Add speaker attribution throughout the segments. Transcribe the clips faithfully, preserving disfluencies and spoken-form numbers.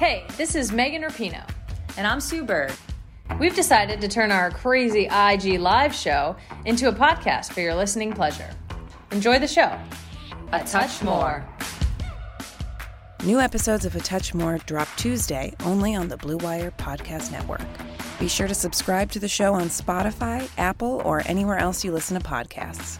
Speaker 1: Hey, this is Megan Rapinoe.
Speaker 2: And I'm Sue Bird.
Speaker 1: We've decided to turn our crazy I G live show into a podcast for your listening pleasure. Enjoy the show.
Speaker 2: A, a touch more.
Speaker 3: New episodes of A Touch More drop Tuesday only on the Blue Wire Podcast Network. Be sure to subscribe to the show on Spotify, Apple, or anywhere else you listen to podcasts.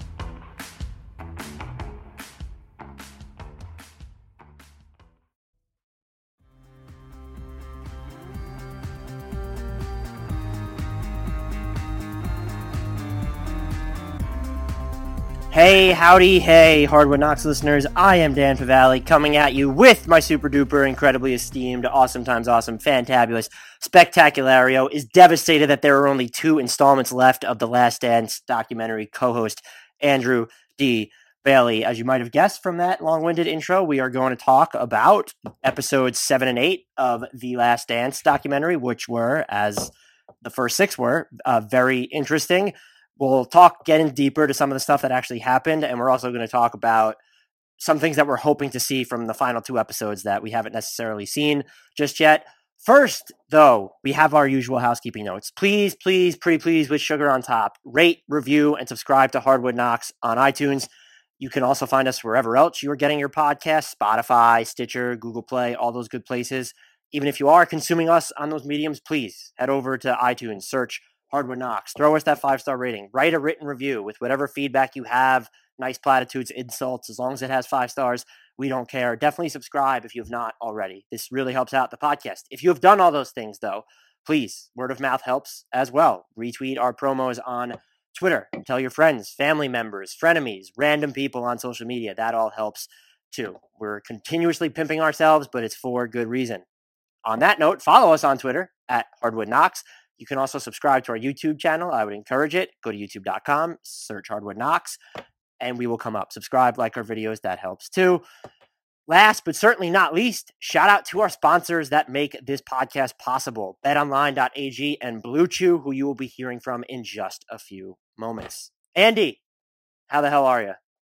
Speaker 4: Hey, howdy, hey, Hardwood Knocks listeners. I am Dan Favale coming at you with my super duper, incredibly esteemed, awesome times awesome, fantabulous, spectaculario. Is devastated that there are only two installments left of the Last Dance documentary. Co-host Andrew D. Bailey. As you might have guessed from that long-winded intro, we are going to talk about episodes seven and eight of the Last Dance documentary, which were, as the first six were, uh, very interesting. We'll talk, get in deeper to some of the stuff that actually happened, and we're also going to talk about some things that we're hoping to see from the final two episodes that we haven't necessarily seen just yet. First, though, we have our usual housekeeping notes. Please, please, pretty please, with sugar on top, rate, review, and subscribe to Hardwood Knocks on iTunes. You can also find us wherever else you are getting your podcasts, Spotify, Stitcher, Google Play, all those good places. Even if you are consuming us on those mediums, please head over to iTunes, search Hardwood Knocks, throw us that five-star rating, write a written review with whatever feedback you have, nice platitudes, insults, as long as it has five stars, we don't care. Definitely subscribe if you have not already. This really helps out the podcast. If you have done all those things, though, please, word of mouth helps as well. Retweet our promos on Twitter. Tell your friends, family members, frenemies, random people on social media. That all helps, too. We're continuously pimping ourselves, but it's for good reason. On that note, follow us on Twitter at Hardwood Knocks. You can also subscribe to our YouTube channel. I would encourage it. Go to youtube dot com, search Hardwood Knocks, and we will come up. Subscribe, like our videos. That helps too. Last but certainly not least, shout out to our sponsors that make this podcast possible. bet online dot a g and Blue Chew, who you will be hearing from in just a few moments. Andy, how the hell are you?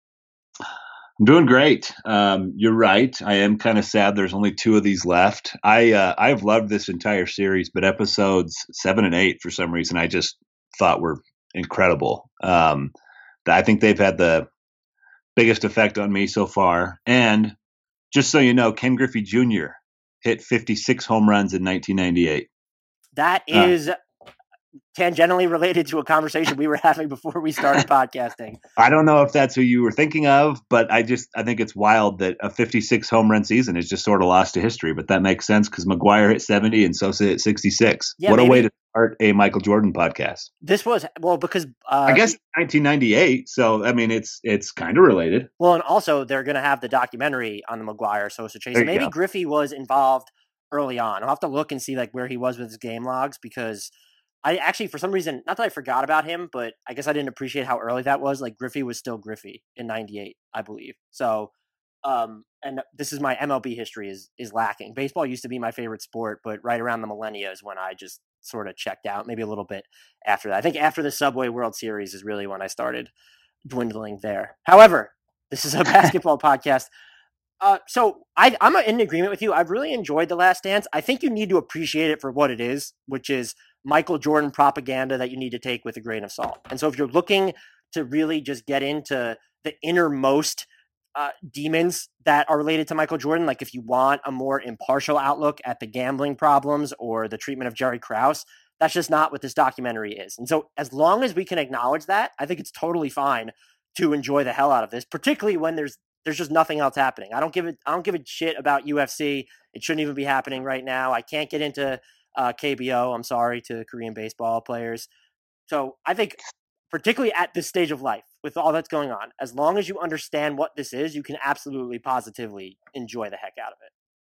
Speaker 5: I'm doing great. Um, you're right. I am kind of sad there's only two of these left. I, uh, I've loved this entire series, but episodes seven and eight, for some reason, I just thought were incredible. Um, I think they've had the biggest effect on me so far. And just so you know, Ken Griffey Junior hit fifty-six home runs in nineteen ninety-eight.
Speaker 4: That is uh, tangentially related to a conversation we were having before we started podcasting.
Speaker 5: I don't know if that's who you were thinking of, but I just I think it's wild that a fifty-six home run season is just sort of lost to history. But that makes sense because McGwire hit seventy and Sosa hit sixty-six. Yeah, what maybe. A way to start a Michael Jordan podcast.
Speaker 4: This was well because uh,
Speaker 5: I guess nineteen ninety-eight. So I mean, it's it's kind of related.
Speaker 4: Well, and also they're going to have the documentary on the McGwire Sosa chase. Maybe go. Griffey was involved early on. I'll have to look and see like where he was with his game logs because. I actually, for some reason, not that I forgot about him, but I guess I didn't appreciate how early that was. Like Griffey was still Griffey in ninety-eight, I believe. So, um, and this is my M L B history is is lacking. Baseball used to be my favorite sport, but right around the millennia is when I just sort of checked out. Maybe a little bit after that. I think after the Subway World Series is really when I started dwindling there. However, this is a basketball podcast. Uh, so I, I'm in agreement with you. I've really enjoyed The Last Dance. I think you need to appreciate it for what it is, which is Michael Jordan propaganda that you need to take with a grain of salt. And so if you're looking to really just get into the innermost uh, demons that are related to Michael Jordan, like if you want a more impartial outlook at the gambling problems or the treatment of Jerry Krause, that's just not what this documentary is. And so as long as we can acknowledge that, I think it's totally fine to enjoy the hell out of this, particularly when there's There's just nothing else happening. I don't give it. I don't give a shit about U F C. It shouldn't even be happening right now. I can't get into uh, K B O. I'm sorry to Korean baseball players. So I think, particularly at this stage of life, with all that's going on, as long as you understand what this is, you can absolutely, positively enjoy the heck out of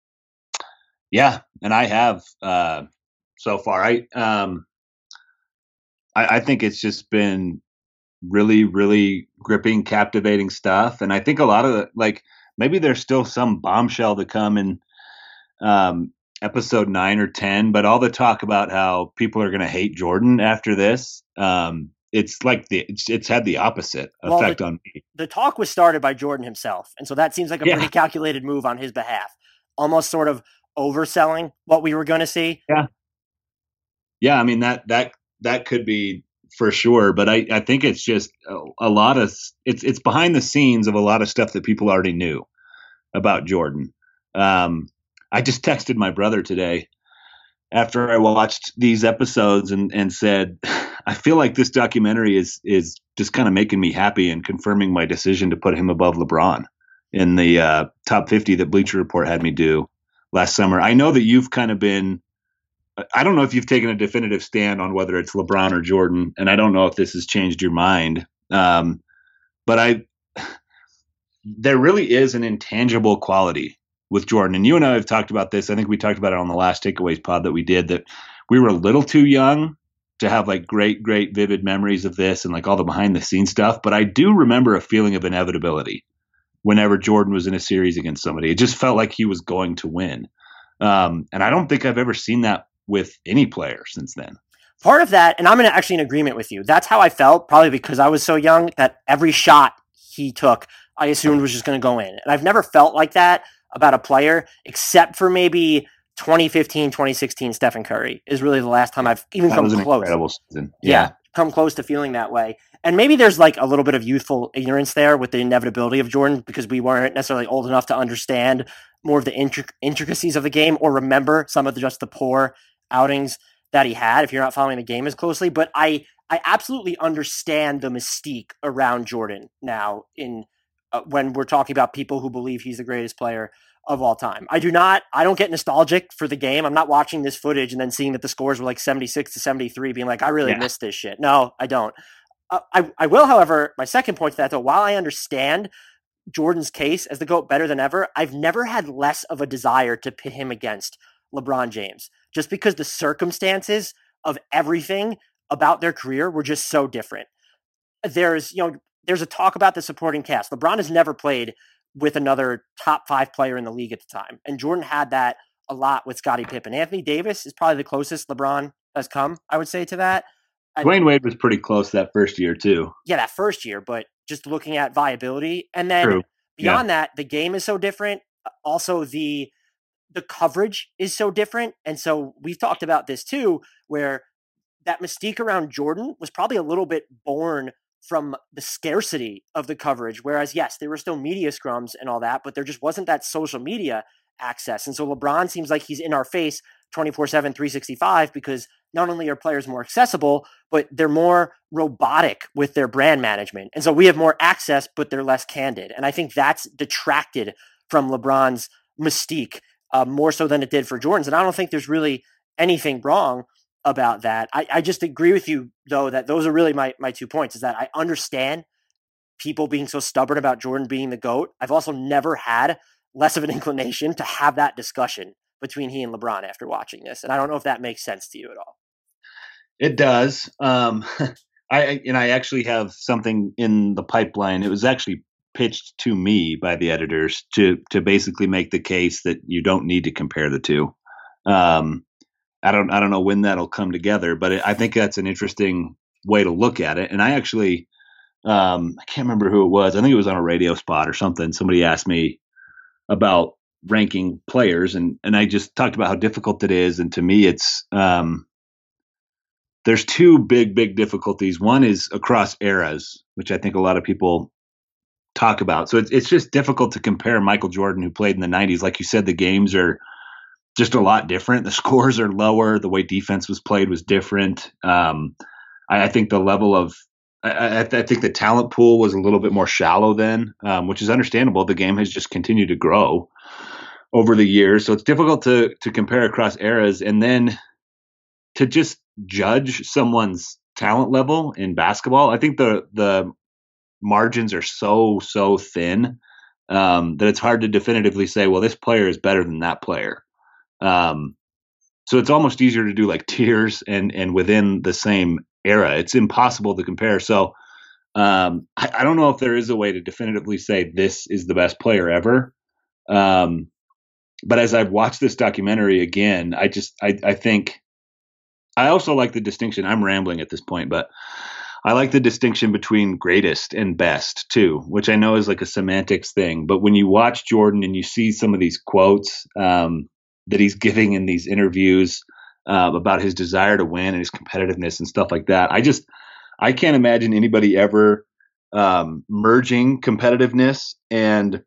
Speaker 4: it.
Speaker 5: Yeah, and I have uh, so far. I um, I, I think it's just been. really, really gripping, captivating stuff. And I think a lot of the, like, maybe there's still some bombshell to come in um, episode nine or ten, but all the talk about how people are going to hate Jordan after this, um, it's like the, it's, it's had the opposite
Speaker 4: well,
Speaker 5: effect
Speaker 4: the,
Speaker 5: on me.
Speaker 4: The talk was started by Jordan himself. And so that seems like a yeah. pretty calculated move on his behalf. Almost sort of overselling what we were going to see.
Speaker 5: Yeah. Yeah. I mean, that, that, that could be for sure. But I, I think it's just a, a lot of, it's, it's behind the scenes of a lot of stuff that people already knew about Jordan. Um, I just texted my brother today after I watched these episodes and, and said, I feel like this documentary is, is just kind of making me happy and confirming my decision to put him above LeBron in the uh, top fifty that Bleacher Report had me do last summer. I know that you've kind of been, I don't know if you've taken a definitive stand on whether it's LeBron or Jordan, and I don't know if this has changed your mind. Um, but I, there really is an intangible quality with Jordan. And you and I have talked about this. I think we talked about it on the last Takeaways pod that we did, that we were a little too young to have like great, great vivid memories of this and like all the behind the scenes stuff. But I do remember a feeling of inevitability whenever Jordan was in a series against somebody. It just felt like he was going to win. Um, and I don't think I've ever seen that with any player since then.
Speaker 4: Part of that, and I'm in, actually in agreement with you, that's how I felt, probably because I was so young, that every shot he took, I assumed was just going to go in. And I've never felt like that about a player, except for maybe twenty fifteen, twenty sixteen Stephen Curry is really the last time I've even
Speaker 5: that
Speaker 4: come
Speaker 5: was an
Speaker 4: close.
Speaker 5: Incredible season.
Speaker 4: Yeah. yeah, come close to feeling that way. And maybe there's like a little bit of youthful ignorance there with the inevitability of Jordan, because we weren't necessarily old enough to understand more of the intric- intricacies of the game or remember some of the, just the poor outings that he had if you're not following the game as closely. But I, I absolutely understand the mystique around Jordan now in uh, when we're talking about people who believe he's the greatest player of all time. I do not, I don't get nostalgic for the game. I'm not watching this footage and then seeing that the scores were like seventy-six to seventy-three being like, I really yeah. missed this shit. No, I don't. Uh, I, I will, however, my second point to that though, while I understand Jordan's case as the GOAT better than ever, I've never had less of a desire to pit him against LeBron James, just because the circumstances of everything about their career were just so different. There's, you know, there's a talk about the supporting cast. LeBron has never played with another top five player in the league at the time. And Jordan had that a lot with Scottie Pippen. Anthony Davis is probably the closest LeBron has come, I would say, to that.
Speaker 5: Dwayne Wade was pretty close that first year too.
Speaker 4: Yeah, that first year, but just looking at viability. And then True. beyond yeah. that, the game is so different. Also, the the coverage is so different. And so we've talked about this too, where that mystique around Jordan was probably a little bit born from the scarcity of the coverage. Whereas, yes, there were still media scrums and all that, but there just wasn't that social media access. And so LeBron seems like he's in our face twenty-four seven, three sixty-five, because not only are players more accessible, but they're more robotic with their brand management. And so we have more access, but they're less candid. And I think that's detracted from LeBron's mystique uh, more so than it did for Jordan's. And I don't think there's really anything wrong about that. I, I just agree with you, though, that those are really my, my two points, is that I understand people being so stubborn about Jordan being the GOAT. I've also never had less of an inclination to have that discussion between he and LeBron after watching this. And I don't know if that makes sense to you at all.
Speaker 5: It does. Um, I and I actually have something in the pipeline. It was actually pitched to me by the editors to to basically make the case that you don't need to compare the two. Um, I don't I don't know when that'll come together, but it, I think that's an interesting way to look at it. And I actually um, I can't remember who it was. I think it was on a radio spot or something. Somebody asked me about ranking players, and and I just talked about how difficult it is. And to me, it's um, there's two big, big difficulties. One is across eras, which I think a lot of people talk about. So it's it's just difficult to compare Michael Jordan, who played in the nineties. Like you said, the games are just a lot different. The scores are lower. The way defense was played was different. Um, I, I think the level of I, I, I think the talent pool was a little bit more shallow then, um, which is understandable. The game has just continued to grow over the years, so it's difficult to to compare across eras, and then to just judge someone's talent level in basketball. I think the the margins are so so thin um, that it's hard to definitively say, well, this player is better than that player. Um, so it's almost easier to do like tiers and and within the same era. It's impossible to compare. So um, I, I don't know if there is a way to definitively say this is the best player ever. Um, but as I've watched this documentary again, I just I, I think I also like the distinction. I'm rambling at this point, but I like the distinction between greatest and best too, which I know is like a semantics thing. But when you watch Jordan and you see some of these quotes, um, that he's giving in these interviews uh, about his desire to win and his competitiveness and stuff like that. I just, I can't imagine anybody ever um, merging competitiveness and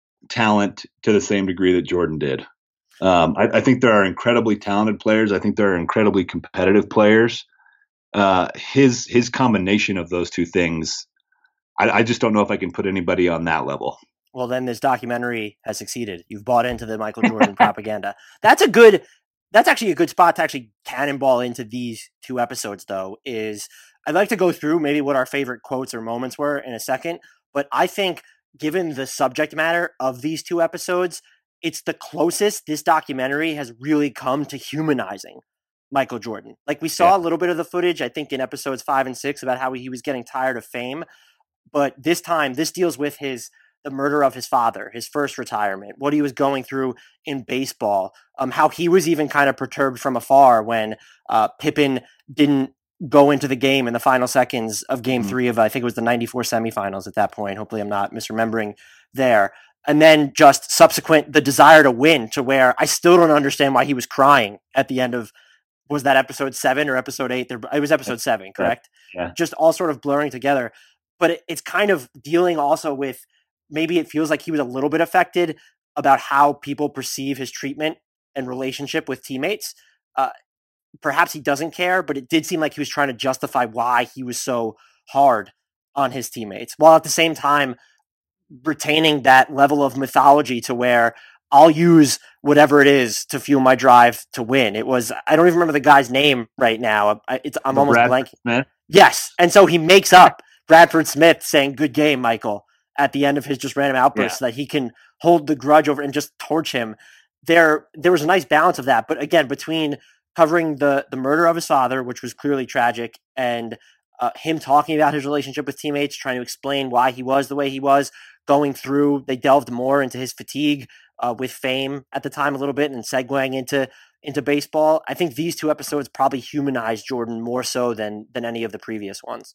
Speaker 5: talent to the same degree that Jordan did. Um, I, I think there are incredibly talented players. I think there are incredibly competitive players. Uh, his his combination of those two things, I, I just don't know if I can put anybody on that level.
Speaker 4: Well, then this documentary has succeeded. You've bought into the Michael Jordan propaganda. That's a good. That's actually a good spot to actually cannonball into these two episodes, though. Is I'd like to go through maybe what our favorite quotes or moments were in a second, but I think given the subject matter of these two episodes, it's the closest this documentary has really come to humanizing Michael Jordan. Like we saw yeah. a little bit of the footage, I think in episodes five and six about how he was getting tired of fame. But this time, this deals with his the murder of his father, his first retirement, what he was going through in baseball, um, how he was even kind of perturbed from afar when uh, Pippen didn't go into the game in the final seconds of game mm-hmm. three of, I think it was the ninety-four semifinals at that point. Hopefully I'm not misremembering there. And then just subsequent, the desire to win, to where I still don't understand why he was crying at the end of, was that episode seven or episode eight? There, it was episode seven, correct?
Speaker 5: Yeah.
Speaker 4: Just all sort of blurring together. But it, it's kind of dealing also with, maybe it feels like he was a little bit affected about how people perceive his treatment and relationship with teammates. Uh, perhaps he doesn't care, but it did seem like he was trying to justify why he was so hard on his teammates, while at the same time retaining that level of mythology to where I'll use whatever it is to fuel my drive to win. It was, I don't even remember the guy's name right now. I, it's, I'm the almost
Speaker 5: Bradford
Speaker 4: blanking.
Speaker 5: Smith?
Speaker 4: Yes. And so he makes up Bradford Smith saying, "Good game, Michael," at the end of his just random outburst, yeah. so that he can hold the grudge over and just torch him. There, there was a nice balance of that. But again, between covering the, the murder of his father, which was clearly tragic, and uh, him talking about his relationship with teammates, trying to explain why he was the way he was, going through, they delved more into his fatigue uh, with fame at the time a little bit and segueing into into baseball. I think these two episodes probably humanized Jordan more so than than any of the previous ones.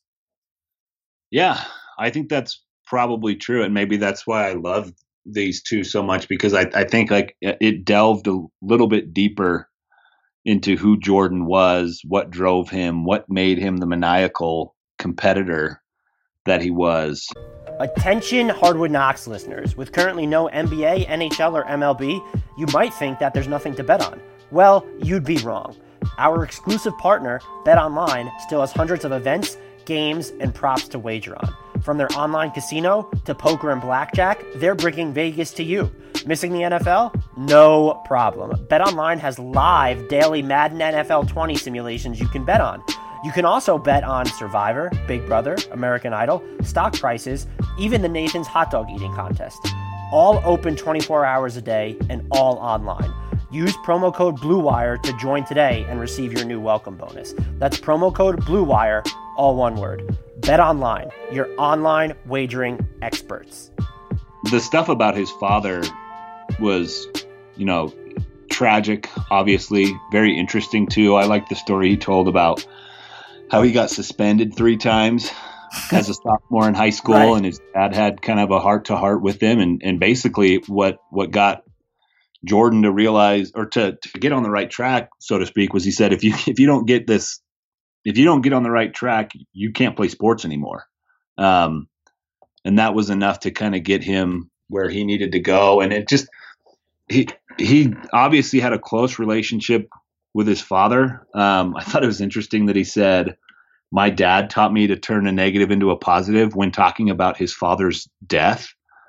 Speaker 5: Yeah, I think that's probably true. And maybe that's why I love these two so much, because I, I think like it delved a little bit deeper into who Jordan was, what drove him, what made him the maniacal competitor that he was.
Speaker 4: Attention Hardwood Knocks listeners. With currently no N B A, N H L, or M L B, you might think that there's nothing to bet on. Well, you'd be wrong. Our exclusive partner, BetOnline, still has hundreds of events, games, and props to wager on. From their online casino to poker and blackjack, they're bringing Vegas to you. Missing the N F L? No problem. BetOnline has live daily Madden N F L twenty simulations you can bet on. You can also bet on Survivor, Big Brother, American Idol, stock prices, even the Nathan's hot dog eating contest. All open twenty-four hours a day and all online. Use promo code BlueWire to join today and receive your new welcome bonus. That's promo code BlueWire, all one word. BetOnline, your online wagering experts.
Speaker 5: The stuff about his father was, you know, tragic, obviously, very interesting too. I like the story he told about how he got suspended three times as a sophomore in high school, right. And his dad had kind of a heart-to-heart with him, and, and basically what what got Jordan to realize, or to, to get on the right track, so to speak, was he said, if you if you don't get this, if you don't get on the right track, you can't play sports anymore. Um, and that was enough to kind of get him where he needed to go. And it just, he he obviously had a close relationship with his father. Um, I thought it was interesting that he said, "My dad taught me to turn a negative into a positive," when talking about his father's death.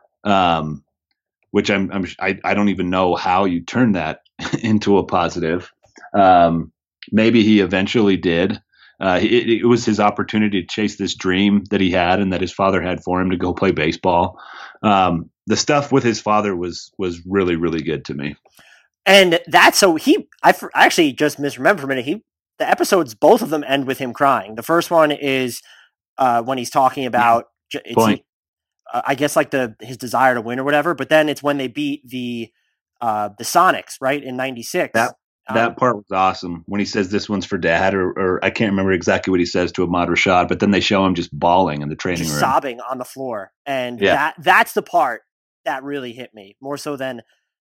Speaker 5: Um, which I'm, I'm I, I don't even know how you turn that into a positive. Um, maybe he eventually did. Uh, it, it was his opportunity to chase this dream that he had and that his father had for him to go play baseball. Um, the stuff with his father was was really, really good to me.
Speaker 4: And that's so he, I, I actually just misremembered for a minute. He, the episodes, both of them end with him crying. The first one is uh, when he's talking about, it's,
Speaker 5: Point.
Speaker 4: uh, I guess like the his desire to win or whatever. But then it's when they beat the uh, the Sonics, right, in ninety-six.
Speaker 5: That that
Speaker 4: um,
Speaker 5: part was awesome when he says this one's for dad, or, or I can't remember exactly what he says to Ahmad Rashad, but then they show him just bawling in the training
Speaker 4: just
Speaker 5: room,
Speaker 4: sobbing on the floor, and
Speaker 5: yeah.
Speaker 4: that that's the part that really hit me more so than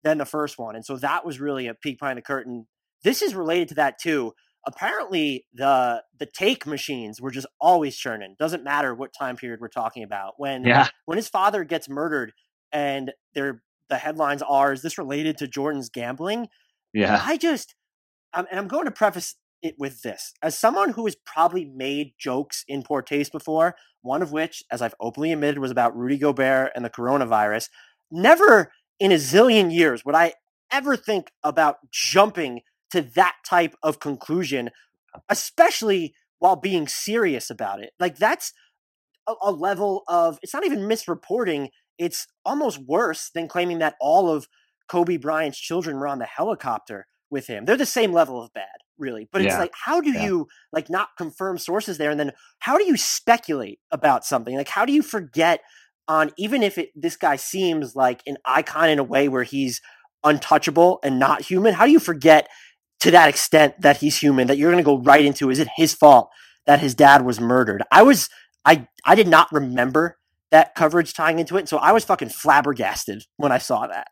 Speaker 4: than the first one. And so that was really a peek behind the curtain. This is related to that too. Apparently the the take machines were just always churning. Doesn't matter what time period we're talking about. When
Speaker 5: yeah.
Speaker 4: when his father gets murdered and they're the headlines are, is this related to Jordan's gambling?
Speaker 5: Yeah.
Speaker 4: I just, um, and I'm going to preface it with this. As someone who has probably made jokes in poor taste before, one of which, as I've openly admitted, was about Rudy Gobert and the coronavirus, never in a zillion years would I ever think about jumping to that type of conclusion, especially while being serious about it. Like, that's a, a level of, it's not even misreporting. It's almost worse than claiming that all of Kobe Bryant's children were on the helicopter with him. They're the same level of bad, really. But it's
Speaker 5: yeah.
Speaker 4: like, how do yeah. you like not confirm sources there? And then how do you speculate about something? Like, how do you forget on, even if it, this guy seems like an icon in a way where he's untouchable and not human, how do you forget to that extent that he's human, that you're going to go right into, is it his fault that his dad was murdered? I was, I, I did not remember that coverage tying into it. So I was fucking flabbergasted when I saw that.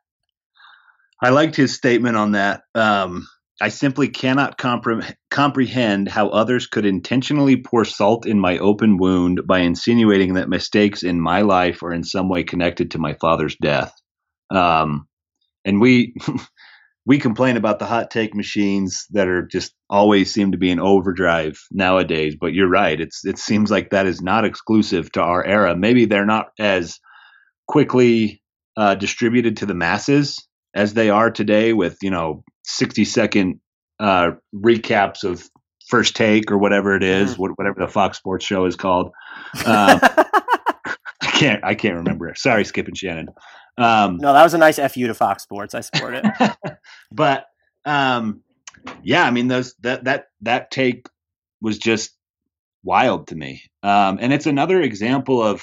Speaker 5: I liked his statement on that. Um, I simply cannot compre- comprehend how others could intentionally pour salt in my open wound by insinuating that mistakes in my life are in some way connected to my father's death. Um, and we, we complain about the hot take machines that are just always seem to be in overdrive nowadays, but you're right. It's, it seems like that is not exclusive to our era. Maybe they're not as quickly uh, distributed to the masses as they are today with, you know, sixty second uh, recaps of First Take or whatever it is, mm. whatever the Fox Sports show is called. Um, I can't, I can't remember. Sorry, Skip and Shannon. Um,
Speaker 4: no, that was a nice F U to Fox Sports. I support it.
Speaker 5: But um, yeah, I mean, those that that that take was just wild to me, um, and it's another example of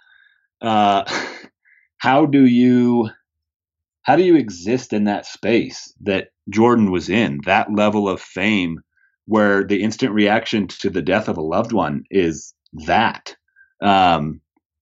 Speaker 5: uh, how do you how do you exist in that space that Jordan was in, that level of fame, where the instant reaction to the death of a loved one is that. Um,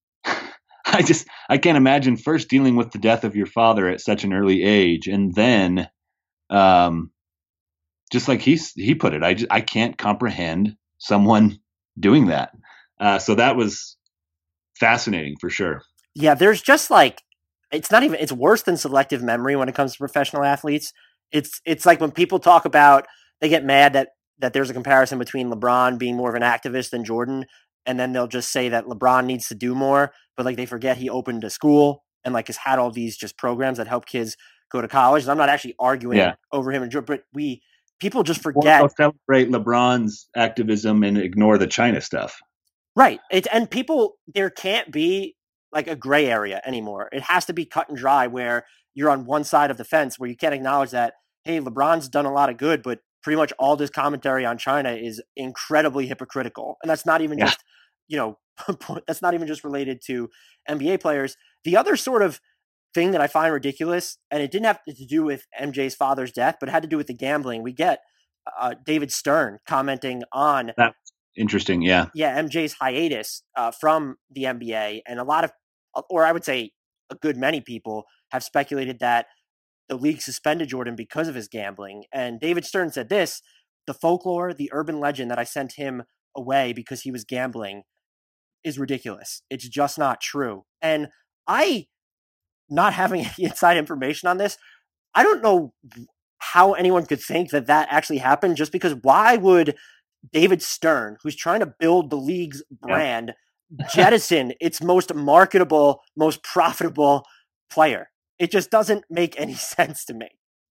Speaker 5: I just, I can't imagine first dealing with the death of your father at such an early age. And then, um, just like he's, he put it, I just, I can't comprehend someone doing that. Uh, so that was fascinating for sure.
Speaker 4: Yeah. There's just like, it's not even, it's worse than selective memory when it comes to professional athletes. It's, it's like when people talk about, they get mad that, that there's a comparison between LeBron being more of an activist than Jordan. And then they'll just say that LeBron needs to do more, but like they forget he opened a school and like has had all these just programs that help kids go to college. And I'm not actually arguing yeah. over him and Jordan, but we, people just forget.
Speaker 5: We'll celebrate LeBron's activism and ignore the China stuff.
Speaker 4: Right. It, and people, there can't be like a gray area anymore. It has to be cut and dry where you're on one side of the fence where you can't acknowledge that, hey, LeBron's done a lot of good, but pretty much all this commentary on China is incredibly hypocritical. And that's not even yeah. just, you know, that's not even just related to N B A players. The other sort of thing that I find ridiculous, and it didn't have to do with M J's father's death, but it had to do with the gambling. We get uh, David Stern commenting on
Speaker 5: that's interesting. Yeah.
Speaker 4: Yeah. M J's hiatus uh, from the N B A. And a lot of, or I would say a good many people have speculated that the league suspended Jordan because of his gambling. And David Stern said this: the folklore, the urban legend that I sent him away because he was gambling is ridiculous. It's just not true. And I, not having any inside information on this, I don't know how anyone could think that that actually happened, just because why would David Stern, who's trying to build the league's brand, yeah. jettison its most marketable, most profitable player? It just doesn't make any sense to me.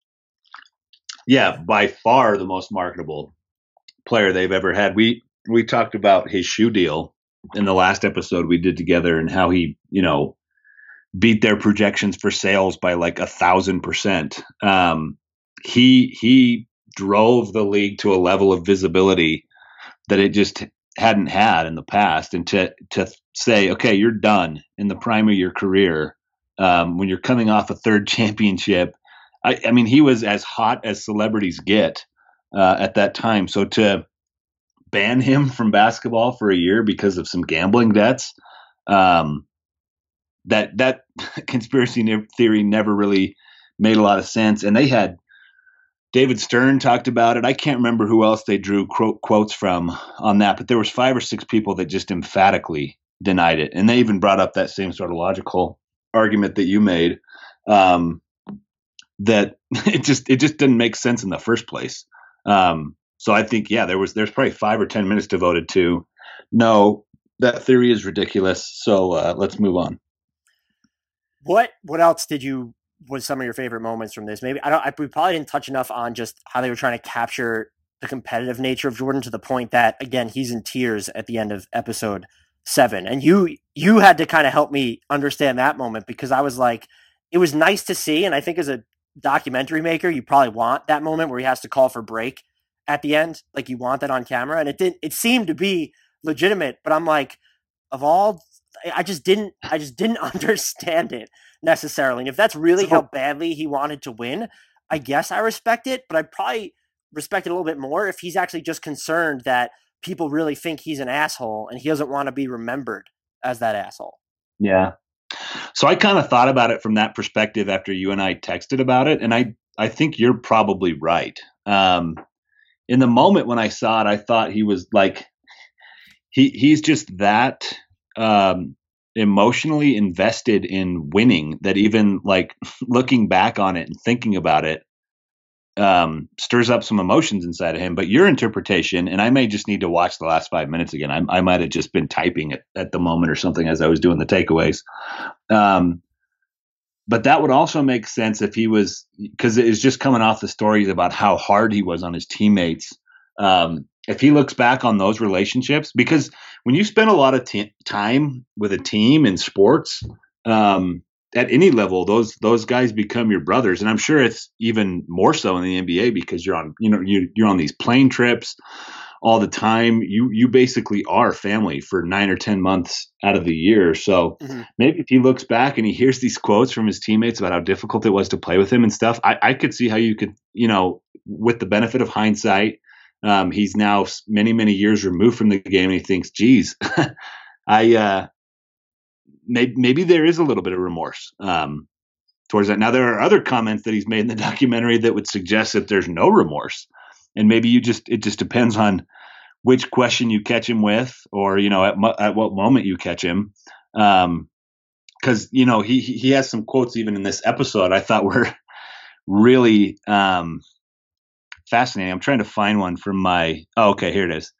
Speaker 5: Yeah, by far the most marketable player they've ever had. We we talked about his shoe deal in the last episode we did together and how he, you know, beat their projections for sales by like a thousand percent. Um, he he drove the league to a level of visibility that it just hadn't had in the past. And to to say, okay, you're done in the prime of your career. Um, when you're coming off a third championship, I, I mean, he was as hot as celebrities get uh, at that time. So to ban him from basketball for a year because of some gambling debts, um, that that conspiracy ne- theory never really made a lot of sense. And they had David Stern talked about it. I can't remember who else they drew quote, quotes from on that, but there was five or six people that just emphatically denied it. And they even brought up that same sort of logical argument that you made, um, that it just, it just didn't make sense in the first place. Um, so I think, yeah, there was, there's probably five or ten minutes devoted to, no, that theory is ridiculous. So uh, let's move on.
Speaker 4: What, what else did you, was some of your favorite moments from this? Maybe I don't, I, we probably didn't touch enough on just how they were trying to capture the competitive nature of Jordan to the point that, again, he's in tears at the end of episode seven. And you, you had to kind of help me understand that moment, because I was like, it was nice to see. And I think as a documentary maker, you probably want that moment where he has to call for break at the end. Like you want that on camera. And it didn't, it seemed to be legitimate, but I'm like, of all, I just didn't, I just didn't understand it necessarily. And if that's really how badly he wanted to win, I guess I respect it, but I'd probably respect it a little bit more if he's actually just concerned that people really think he's an asshole and he doesn't want to be remembered as that asshole.
Speaker 5: Yeah. So I kind of thought about it from that perspective after you and I texted about it. And I, I think you're probably right. Um, in the moment when I saw it, I thought he was like, he, he's just that, um, emotionally invested in winning that even like looking back on it and thinking about it um stirs up some emotions inside of him. But your interpretation, and I may just need to watch the last five minutes again, I, I might have just been typing it at the moment or something as I was doing the takeaways, um but that would also make sense if he was, because it is just coming off the stories about how hard he was on his teammates. Um if he looks back on those relationships, because when you spend a lot of t- time with a team in sports, um, at any level, those those guys become your brothers. And I'm sure it's even more so in the N B A because you're on, you know, you, you're on these plane trips all the time. You you basically are family for nine or ten months out of the year. So mm-hmm. maybe if he looks back and he hears these quotes from his teammates about how difficult it was to play with him and stuff, I, I could see how you could, you know, with the benefit of hindsight. Um, he's now many, many years removed from the game, and he thinks, geez, I, uh, maybe, maybe there is a little bit of remorse, um, towards that. Now, there are other comments that he's made in the documentary that would suggest that there's no remorse. And maybe you just, it just depends on which question you catch him with, or, you know, at, mo- at what moment you catch him. Um, cause you know, he, he has some quotes even in this episode I thought were really, um, fascinating. I'm trying to find one from my, oh, okay, here it is.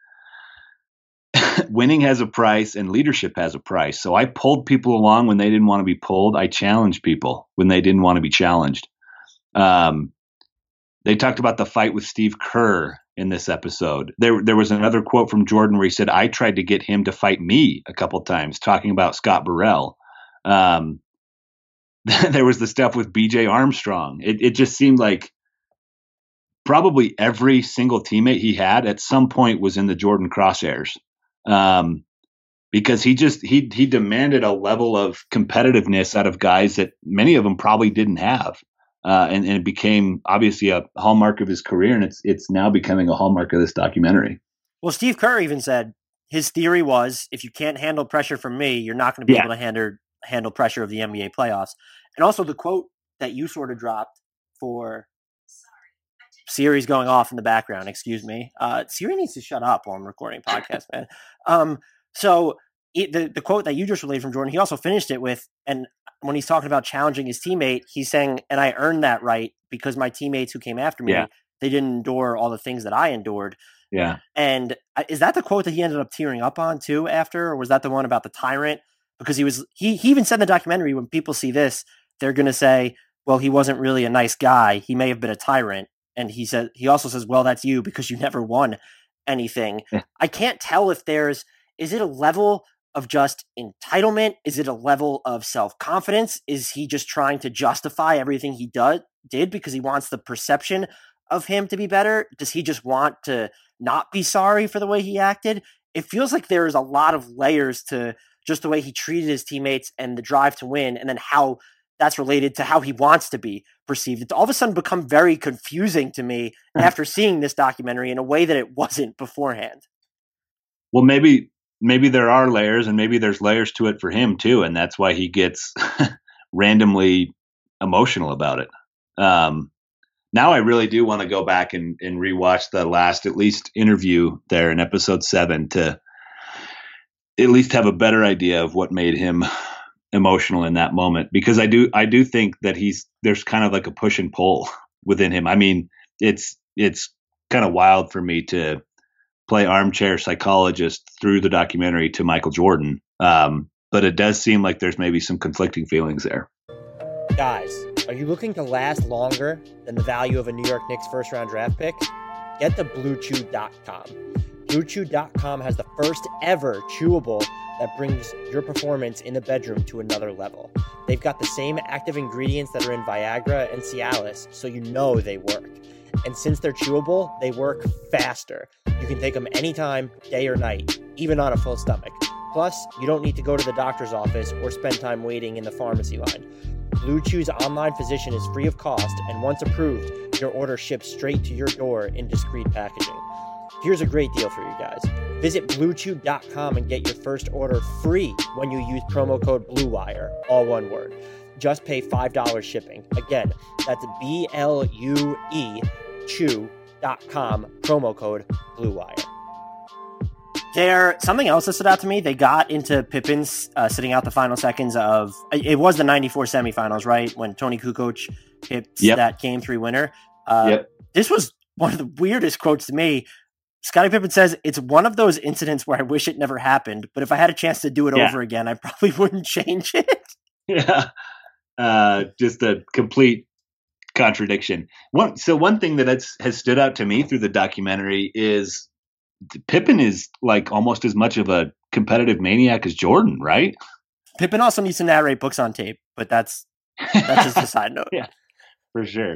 Speaker 5: Winning has a price and leadership has a price. So I pulled people along when they didn't want to be pulled. I challenged people when they didn't want to be challenged. Um, they talked about the fight with Steve Kerr in this episode. There, there was another quote from Jordan where he said, I tried to get him to fight me a couple times, talking about Scott Burrell. Um, there was the stuff with B J Armstrong. It, it just seemed like probably every single teammate he had at some point was in the Jordan crosshairs, um, because he just he he demanded a level of competitiveness out of guys that many of them probably didn't have, uh, and, and it became obviously a hallmark of his career, and it's it's now becoming a hallmark of this documentary.
Speaker 4: Well, Steve Kerr even said his theory was, if you can't handle pressure from me, you're not going to be yeah. able to handle handle pressure of the N B A playoffs. And also the quote that you sort of dropped for. Siri's going off in the background. Excuse me. Uh, Siri needs to shut up while I'm recording a podcast, man. Um, so it, the, the quote that you just relayed from Jordan, he also finished it with, and when he's talking about challenging his teammate, he's saying, and I earned that right because my teammates who came after me, yeah. they didn't endure all the things that I endured.
Speaker 5: Yeah.
Speaker 4: And is that the quote that he ended up tearing up on too after, or was that the one about the tyrant? Because he was, he, he even said in the documentary, when people see this, they're going to say, well, he wasn't really a nice guy. He may have been a tyrant. And he said, he also says, well, that's you because you never won anything. Yeah. I can't tell if there's, is it a level of just entitlement? Is it a level of self-confidence? Is he just trying to justify everything he does, did because he wants the perception of him to be better? Does he just want to not be sorry for the way he acted? It feels like there is a lot of layers to just the way he treated his teammates and the drive to win, and then how that's related to how he wants to be perceived. It's all of a sudden become very confusing to me mm-hmm. after seeing this documentary in a way that it wasn't beforehand.
Speaker 5: Well, maybe maybe there are layers, and maybe there's layers to it for him too, and that's why he gets randomly emotional about it. Um, now I really do want to go back and, and rewatch the last, at least interview there in episode seven to at least have a better idea of what made him emotional in that moment. Because I do, I do think that he's, there's kind of like a push and pull within him. I mean, it's, it's kind of wild for me to play armchair psychologist through the documentary to Michael Jordan. Um, but it does seem like there's maybe some conflicting feelings there.
Speaker 4: Guys, are you looking to last longer than the value of a New York Knicks first round draft pick? Get to blue chew dot com. blue chew dot com has the first ever chewable that brings your performance in the bedroom to another level. They've got the same active ingredients that are in Viagra and Cialis, so you know they work. And since they're chewable, they work faster. You can take them anytime, day or night, even on a full stomach. Plus, you don't need to go to the doctor's office or spend time waiting in the pharmacy line. Blue Chew's online physician is free of cost, and once approved, your order ships straight to your door in discreet packaging. Here's a great deal for you guys. Visit blue chew dot com and get your first order free when you use promo code BLUEWIRE, all one word. Just pay five dollars shipping. Again, that's B L U E chew dot com, promo code BLUEWIRE. There, something else that stood out to me, they got into Pippen's uh, sitting out the final seconds of, it was the ninety-four semifinals, right? When Tony Kukoc hit yep. that game three winner. Uh, yep. This was one of the weirdest quotes to me. Scottie Pippen says, it's one of those incidents where I wish it never happened, but if I had a chance to do it yeah. over again, I probably wouldn't change it.
Speaker 5: Yeah. Uh, just a complete contradiction. One, so one thing that has, has stood out to me through the documentary is Pippen is like almost as much of a competitive maniac as Jordan, right?
Speaker 4: Pippen also needs to narrate books on tape, but that's that's just a side note.
Speaker 5: Yeah, for sure.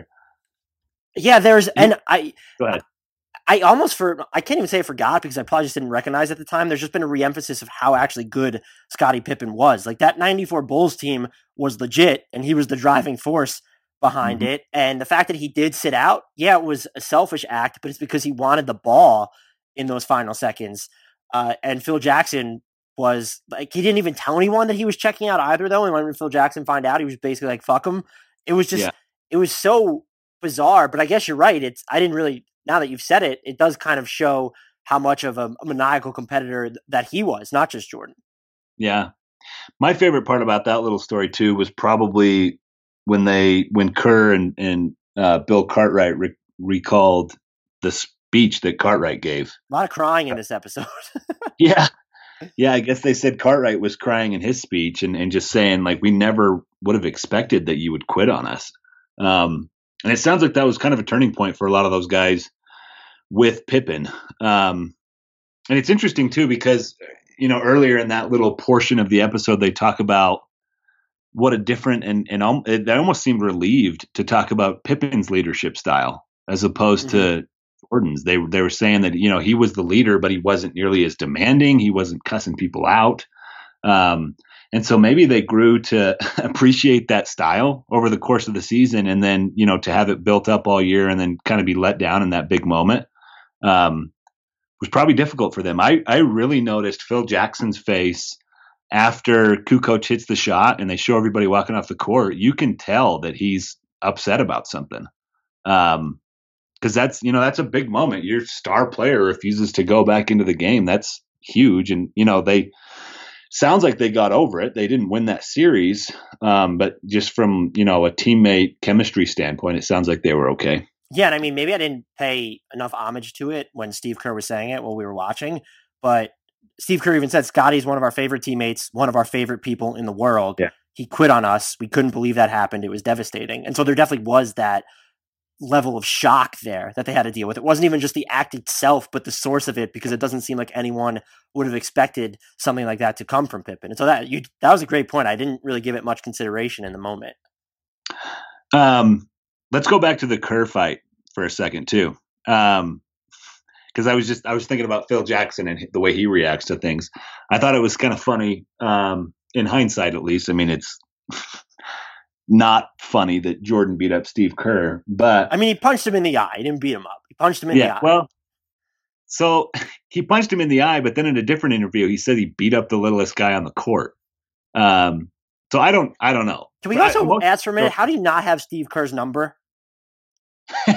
Speaker 4: Yeah, there's, and I,
Speaker 5: Go ahead.
Speaker 4: I almost for, I can't even say I forgot because I probably just didn't recognize at the time. There's just been a reemphasis of how actually good Scottie Pippen was. Like that ninety-four Bulls team was legit and he was the driving force behind mm-hmm. it. And the fact that he did sit out, yeah, it was a selfish act, but it's because he wanted the ball in those final seconds. Uh, and Phil Jackson was like, he didn't even tell anyone that he was checking out either though. And when Phil Jackson find out, he was basically like, fuck him. It was just, yeah. it was so bizarre, but I guess you're right. It's, I didn't really, now that you've said it, it does kind of show how much of a, a maniacal competitor th- that he was, not just Jordan.
Speaker 5: Yeah. My favorite part about that little story too was probably when they, when Kerr and, and uh, Bill Cartwright re- recalled the speech that Cartwright gave.
Speaker 4: A lot of crying in this episode.
Speaker 5: yeah. Yeah. I guess they said Cartwright was crying in his speech and, and just saying like, we never would have expected that you would quit on us. Um, And it sounds like that was kind of a turning point for a lot of those guys with Pippen. Um, and it's interesting too, because, you know, earlier in that little portion of the episode, they talk about what a different and, and um, it, they almost seemed relieved to talk about Pippen's leadership style as opposed mm-hmm. to Jordan's. They, they were saying that, you know, he was the leader, but he wasn't nearly as demanding. He wasn't cussing people out. Um, And so maybe they grew to appreciate that style over the course of the season. And then, you know, to have it built up all year and then kind of be let down in that big moment um, was probably difficult for them. I, I really noticed Phil Jackson's face after Kukoc hits the shot and they show everybody walking off the court. You can tell that he's upset about something. Um, cause that's, you know, that's a big moment. Your star player refuses to go back into the game. That's huge. And, you know, they, sounds like they got over it. They didn't win that series, um, but just from, you know, a teammate chemistry standpoint, it sounds like they were okay.
Speaker 4: Yeah, and I mean, maybe I didn't pay enough homage to it when Steve Kerr was saying it while we were watching, but Steve Kerr even said Scottie's one of our favorite teammates, one of our favorite people in the world.
Speaker 5: Yeah.
Speaker 4: He quit on us. We couldn't believe that happened. It was devastating. And so there definitely was that level of shock there that they had to deal with. It wasn't even just the act itself, but the source of it, because it doesn't seem like anyone would have expected something like that to come from Pippen. And so that you that was a great point. I didn't really give it much consideration in the moment.
Speaker 5: Um, let's go back to the Kerr fight for a second too. Um, because I was just I was thinking about Phil Jackson and the way he reacts to things. I thought it was kind of funny, um, in hindsight at least. I mean, it's not funny that Jordan beat up Steve Kerr, but
Speaker 4: I mean, he punched him in the eye. He didn't beat him up. He punched him in
Speaker 5: yeah,
Speaker 4: the eye.
Speaker 5: Well, so he punched him in the eye, but then in a different interview, he said he beat up the littlest guy on the court. Um, so I don't, I don't know.
Speaker 4: Can we also I, ask for a minute? How do you not have Steve Kerr's number?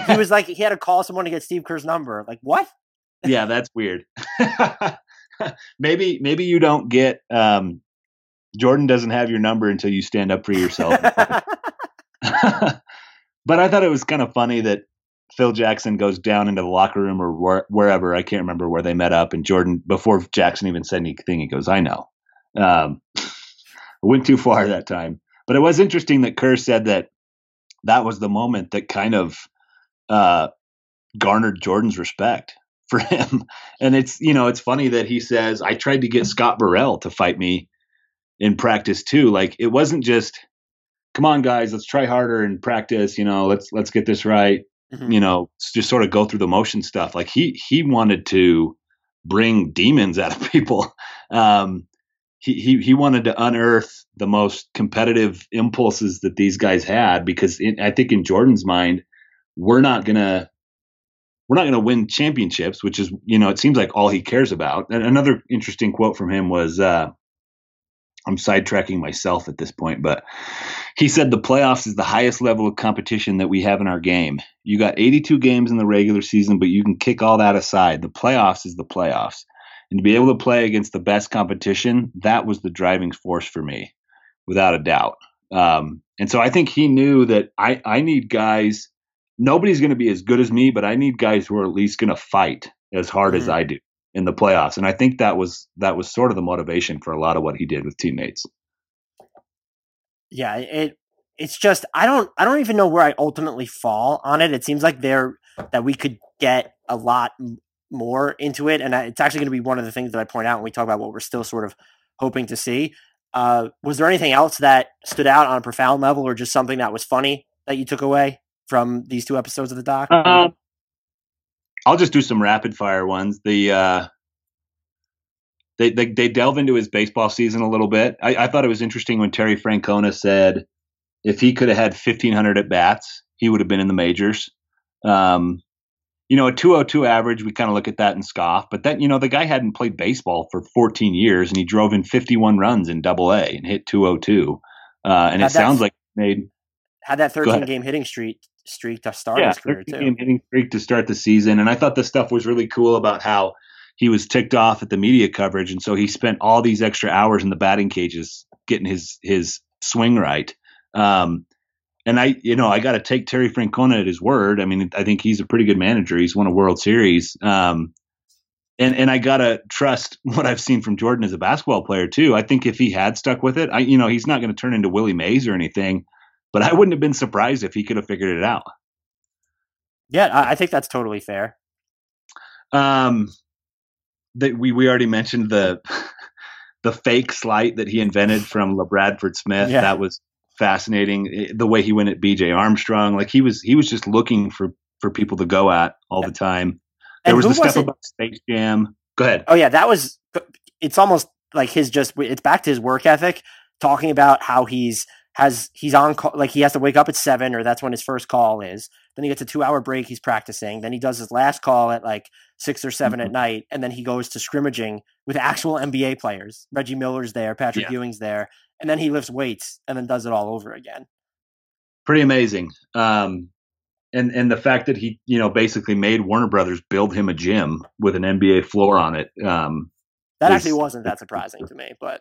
Speaker 4: he was like, he had to call someone to get Steve Kerr's number. Like, what?
Speaker 5: Yeah, that's weird. maybe, maybe you don't get, um, Jordan doesn't have your number until you stand up for yourself. But I thought it was kind of funny that Phil Jackson goes down into the locker room or where, wherever, I can't remember where they met up. And Jordan, before Jackson even said anything, he goes, I know. Um, went too far that time. But it was interesting that Kerr said that that was the moment that kind of uh, garnered Jordan's respect for him. And it's, you know, it's funny that he says, I tried to get Scott Burrell to fight me in practice too. Like, it wasn't just, come on guys, let's try harder in practice. You know, let's, let's get this right. Mm-hmm. You know, just sort of go through the motion stuff. Like he, he wanted to bring demons out of people. Um, he, he, he wanted to unearth the most competitive impulses that these guys had, because in, I think in Jordan's mind, we're not going to, we're not going to win championships, which is, you know, it seems like all he cares about. And another interesting quote from him was, uh, I'm sidetracking myself at this point, but he said the playoffs is the highest level of competition that we have in our game. You got eighty-two games in the regular season, but you can kick all that aside. The playoffs is the playoffs. And to be able to play against the best competition, that was the driving force for me, without a doubt. Um, and so I think he knew that I, I need guys, nobody's going to be as good as me, but I need guys who are at least going to fight as hard mm-hmm. as I do in the playoffs. And I think that was that was sort of the motivation for a lot of what he did with teammates.
Speaker 4: Yeah, it it's just I don't I don't even know where I ultimately fall on it. It seems like there that we could get a lot more into it, and it's actually going to be one of the things that I point out when we talk about what we're still sort of hoping to see. Uh, was there anything else that stood out on a profound level, or just something that was funny that you took away from these two episodes of the doc?
Speaker 5: Uh, I'll just do some rapid fire ones. The uh, they, they they delve into his baseball season a little bit. I, I thought it was interesting when Terry Francona said if he could have had fifteen hundred at bats, he would have been in the majors. Um, you know, a two oh two average, we kind of look at that and scoff. But then, you know, the guy hadn't played baseball for fourteen years, and he drove in fifty-one runs in Double A and hit two oh two. Uh, and had it sounds like he made
Speaker 4: had that thirteen game hitting streak. streak to start
Speaker 5: yeah,
Speaker 4: his career too.
Speaker 5: Game hitting streak to start the season. And I thought the stuff was really cool about how he was ticked off at the media coverage. And so he spent all these extra hours in the batting cages getting his, his swing right. Um, and I, you know, I got to take Terry Francona at his word. I mean, I think he's a pretty good manager. He's won a World Series. Um, and, and I got to trust what I've seen from Jordan as a basketball player too. I think if he had stuck with it, I, you know, he's not going to turn into Willie Mays or anything, but I wouldn't have been surprised if he could have figured it out.
Speaker 4: Yeah, I think that's totally fair.
Speaker 5: Um, that we, we already mentioned the the fake slight that he invented from LaBradford Smith. Yeah. That was fascinating. The way he went at B J Armstrong, like he was he was just looking for for people to go at all the time. There
Speaker 4: and
Speaker 5: was the
Speaker 4: was
Speaker 5: stuff
Speaker 4: it?
Speaker 5: about Space Jam. Go ahead.
Speaker 4: Oh yeah, that was. It's almost like his just. It's back to his work ethic, talking about how he's. Has he's on call, like he has to wake up at seven, or that's when his first call is. Then he gets a two hour break. He's practicing. Then he does his last call at like six or seven mm-hmm. at night, and then he goes to scrimmaging with actual N B A players. Reggie Miller's there, Patrick yeah. Ewing's there, and then he lifts weights and then does it all over again.
Speaker 5: Pretty amazing. Um, and and the fact that he you know basically made Warner Brothers build him a gym with an N B A floor on it. Um,
Speaker 4: That actually wasn't that surprising to me, but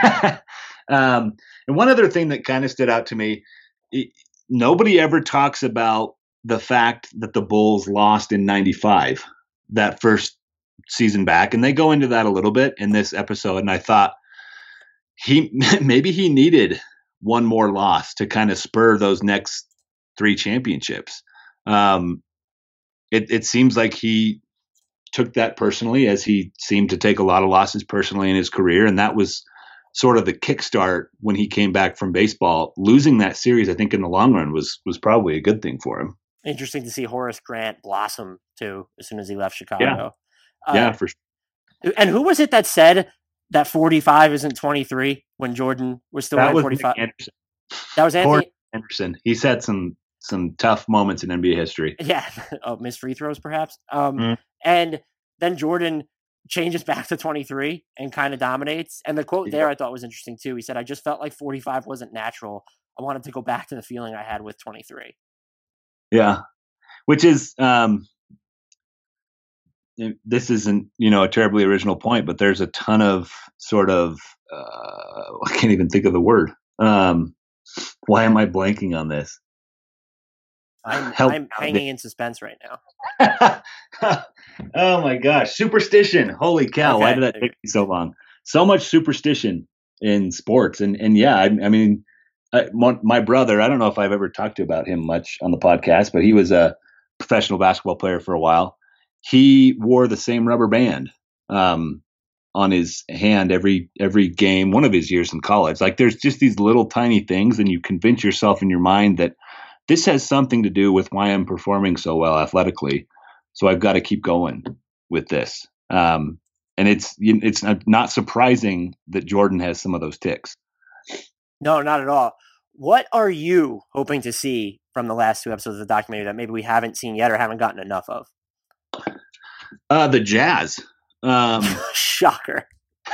Speaker 5: um, and one other thing that kind of stood out to me, it, nobody ever talks about the fact that the Bulls lost in ninety-five, that first season back, and they go into that a little bit in this episode. And I thought he maybe he needed one more loss to kind of spur those next three championships. Um, it, it seems like he took that personally, as he seemed to take a lot of losses personally in his career. And that was sort of the kickstart when he came back from baseball. Losing that series, I think in the long run was, was probably a good thing for him.
Speaker 4: Interesting to see Horace Grant blossom too, as soon as he left Chicago.
Speaker 5: Yeah,
Speaker 4: uh,
Speaker 5: yeah for sure.
Speaker 4: And who was it that said that forty-five isn't twenty-three when Jordan was still
Speaker 5: at
Speaker 4: forty-five?
Speaker 5: Anderson.
Speaker 4: That was Anthony
Speaker 5: Anderson. He's had some, some tough moments in N B A history.
Speaker 4: Yeah. Oh, missed free throws perhaps. Um,
Speaker 5: mm.
Speaker 4: And then Jordan changes back to twenty-three and kind of dominates. And the quote there I thought was interesting too. He said, I just felt like forty-five wasn't natural. I wanted to go back to the feeling I had with twenty-three.
Speaker 5: Yeah. which is, um, this isn't, you know, a terribly original point, but there's a ton of sort of, uh, I can't even think of the word. Um, why am I blanking on this?
Speaker 4: I'm,
Speaker 5: Help
Speaker 4: I'm hanging in suspense right now.
Speaker 5: Oh my gosh. Superstition. Holy cow.
Speaker 4: Okay.
Speaker 5: Why did that take me so long? So much superstition in sports. And, and yeah, I, I mean, I, my brother, I don't know if I've ever talked to about him much on the podcast, but he was a professional basketball player for a while. He wore the same rubber band, um, on his hand every, every game, one of his years in college. Like there's just these little tiny things, and you convince yourself in your mind that this has something to do with why I'm performing so well athletically. So I've got to keep going with this. Um, and it's, it's not surprising that Jordan has some of those tics.
Speaker 4: No, not at all. What are you hoping to see from the last two episodes of the documentary that maybe we haven't seen yet or haven't gotten enough of?
Speaker 5: Uh, the Jazz. Um,
Speaker 4: Shocker.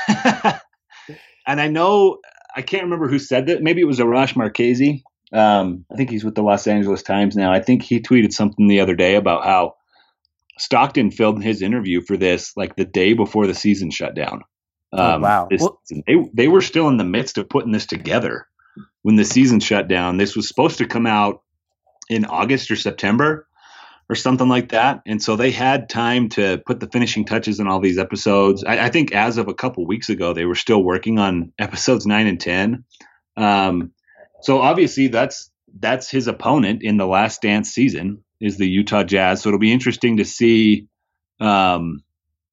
Speaker 5: And I know, I can't remember who said that. Maybe it was Arash Markazi. Um, I think he's with the Los Angeles Times now. I think he tweeted something the other day about how Stockton filmed his interview for this like the day before the season shut down. Um,
Speaker 4: oh, wow.
Speaker 5: This,
Speaker 4: well,
Speaker 5: they, they were still in the midst of putting this together when the season shut down. This was supposed to come out in August or September or something like that. And so they had time to put the finishing touches on all these episodes. I, I think as of a couple weeks ago, they were still working on episodes nine and ten. Um, so obviously that's, that's his opponent in the Last Dance season is the Utah Jazz. So it'll be interesting to see, um,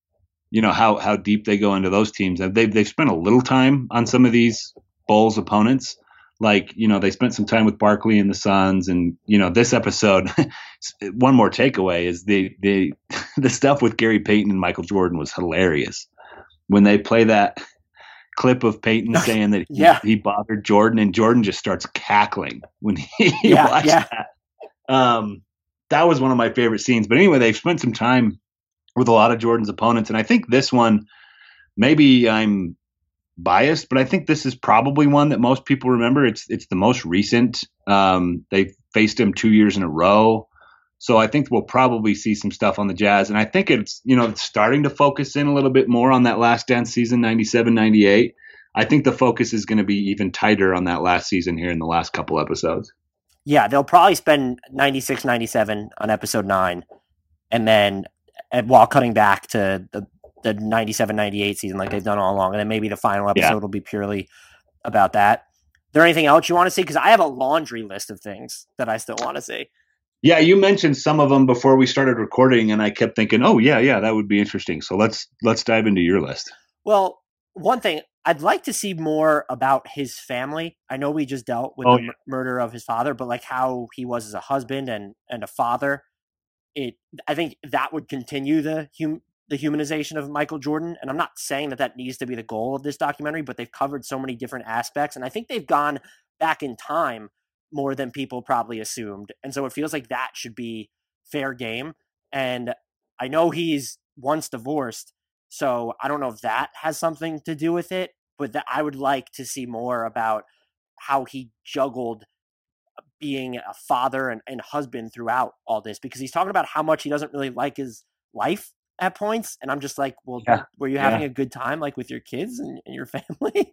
Speaker 5: you know, how, how deep they go into those teams. They've, they've spent a little time on some of these Bulls opponents. Like, you know, they spent some time with Barkley and the Suns, and, you know, this episode, one more takeaway is the, the, the stuff with Gary Payton and Michael Jordan was hilarious. When they play that clip of Payton saying that he,
Speaker 4: yeah.
Speaker 5: he bothered Jordan, and Jordan just starts cackling when he
Speaker 4: yeah,
Speaker 5: watched
Speaker 4: yeah.
Speaker 5: that. Um, that was one of my favorite scenes. But anyway, they've spent some time with a lot of Jordan's opponents. And I think this one, maybe I'm biased, but I think this is probably one that most people remember. It's it's the most recent. Um, they faced him two years in a row. So I think we'll probably see some stuff on the Jazz. And I think it's, you know, it's starting to focus in a little bit more on that Last Dance season, ninety-seven, ninety-eight. I think the focus is going to be even tighter on that last season here in the last couple episodes.
Speaker 4: Yeah, they'll probably spend ninety-six, ninety-seven on episode nine. And then and while cutting back to the the ninety-seven, ninety-eight season like they've done all along. And then maybe the final episode yeah. will be purely about that. Is there anything else you want to see? Because I have a laundry list of things that I still want to see.
Speaker 5: Yeah, you mentioned some of them before we started recording, and I kept thinking, oh, yeah, yeah, that would be interesting. So let's let's dive into your list.
Speaker 4: Well, one thing, I'd like to see more about his family. I know we just dealt with
Speaker 5: oh,
Speaker 4: the
Speaker 5: yeah.
Speaker 4: m- murder of his father, but like how he was as a husband and, and a father. It, I think that would continue the hum, the humanization of Michael Jordan. And I'm not saying that that needs to be the goal of this documentary, but they've covered so many different aspects. And I think they've gone back in time more than people probably assumed. And so it feels like that should be fair game. And I know he's once divorced, so I don't know if that has something to do with it, but that I would like to see more about how he juggled being a father and, and husband throughout all this, because he's talking about how much he doesn't really like his life at points. And I'm just like, well, yeah. were you having yeah. a good time like with your kids and, and your family?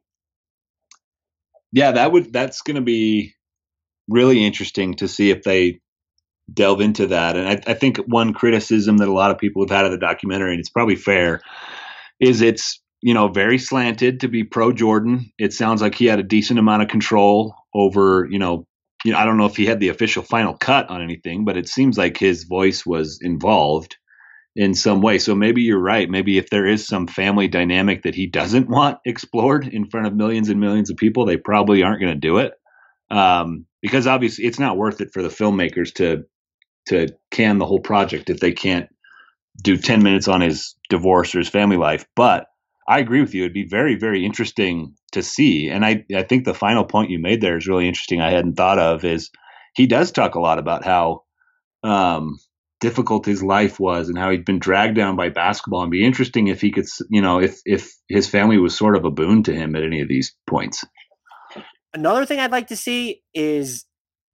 Speaker 5: Yeah, that would, that's going to be really interesting to see if they delve into that. And I, I think one criticism that a lot of people have had of the documentary, and it's probably fair, is it's, you know, very slanted to be pro Jordan. It sounds like he had a decent amount of control over, you know, you know, I don't know if he had the official final cut on anything, but it seems like his voice was involved in some way. So maybe you're right. Maybe if there is some family dynamic that he doesn't want explored in front of millions and millions of people, they probably aren't going to do it. Um, because obviously it's not worth it for the filmmakers to, to can the whole project if they can't do ten minutes on his divorce or his family life. But I agree with you. It'd be very, very interesting to see. And I, I think the final point you made there is really interesting. I hadn't thought of is he does talk a lot about how, um, difficult his life was and how he'd been dragged down by basketball. And be interesting if he could, you know, if, if his family was sort of a boon to him at any of these points.
Speaker 4: Another thing I'd like to see is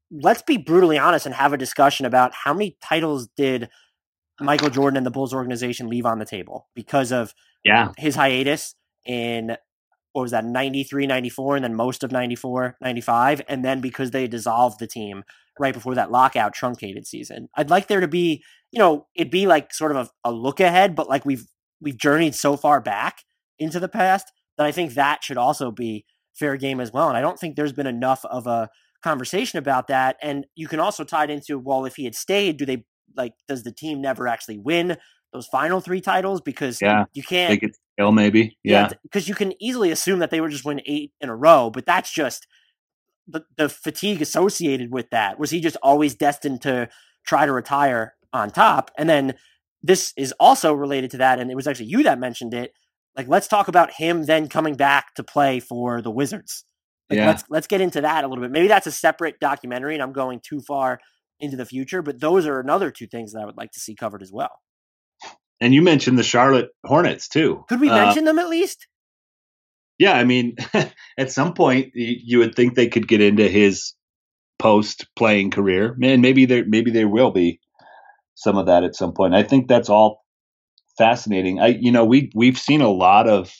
Speaker 4: let's be brutally honest and have a discussion about how many titles did Michael Jordan and the Bulls organization leave on the table because of
Speaker 5: yeah.
Speaker 4: his hiatus in, what was that, ninety-three, ninety-four, and then most of ninety-four, ninety-five, and then because they dissolved the team right before that lockout truncated season. I'd like there to be, you know, it'd be like sort of a, a look ahead, but like we've we've journeyed so far back into the past that I think that should also be fair game as well. And I don't think there's been enough of a conversation about that. And you can also tie it into, well, if he had stayed, do they like, does the team never actually win those final three titles? Because
Speaker 5: yeah,
Speaker 4: you can't.
Speaker 5: They get ill, maybe. Yeah.
Speaker 4: Because yeah, you can easily assume that they would just win eight in a row, but that's just the, the fatigue associated with that. Was he just always destined to try to retire on top? And then this is also related to that. And it was actually you that mentioned it. Like, let's talk about him then coming back to play for the Wizards. Like,
Speaker 5: yeah.
Speaker 4: Let's let's get into that a little bit. Maybe that's a separate documentary, and I'm going too far into the future. But those are another two things that I would like to see covered as well.
Speaker 5: And you mentioned the Charlotte Hornets too.
Speaker 4: Could we uh, mention them at least?
Speaker 5: Yeah, I mean, at some point you would think they could get into his post-playing career. Man, maybe there maybe there will be some of that at some point. I think that's all fascinating. I, you know, we we've seen a lot of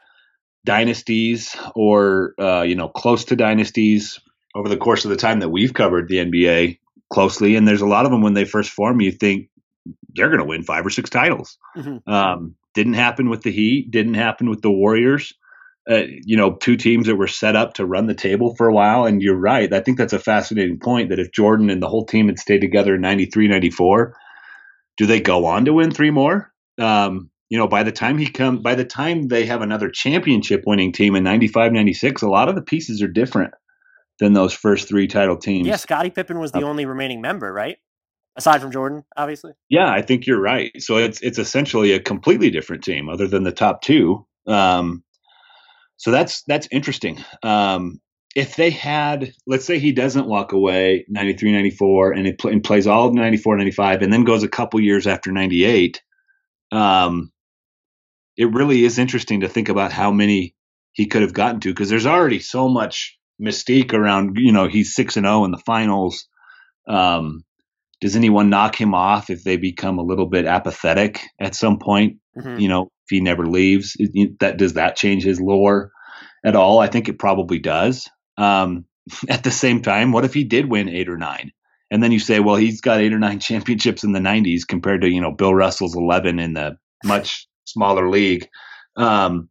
Speaker 5: dynasties or uh, you know, close to dynasties over the course of the time that we've covered the N B A closely, and there's a lot of them when they first form, you think they're going to win five or six titles. Mm-hmm. Um, didn't happen with the Heat. Didn't happen with the Warriors. Uh, you know, two teams that were set up to run the table for a while. And you're right. I think that's a fascinating point, that if Jordan and the whole team had stayed together in ninety-three, ninety-four, do they go on to win three more? Um, you know, by the time he come, by the time they have another championship winning team in ninety-five, ninety-six, a lot of the pieces are different than those first three title teams.
Speaker 4: Yeah, Scottie Pippen was the uh, only remaining member, right? Aside from Jordan, obviously.
Speaker 5: Yeah, I think you're right. So it's it's essentially a completely different team other than the top two. Um, so that's that's interesting. Um, if they had, let's say he doesn't walk away ninety-three, ninety-four and it pl- and plays all of ninety-four, ninety-five and then goes a couple years after ninety-eight, um, it really is interesting to think about how many he could have gotten to, because there's already so much mystique around, you know, he's six and oh in the finals. Um, Does anyone knock him off if they become a little bit apathetic at some point? Mm-hmm. You know, if he never leaves, that does that change his lore at all? I think it probably does. Um, at the same time, what if he did win eight or nine? And then you say, well, he's got eight or nine championships in the nineties compared to, you know, Bill Russell's eleven in the much smaller league. Um,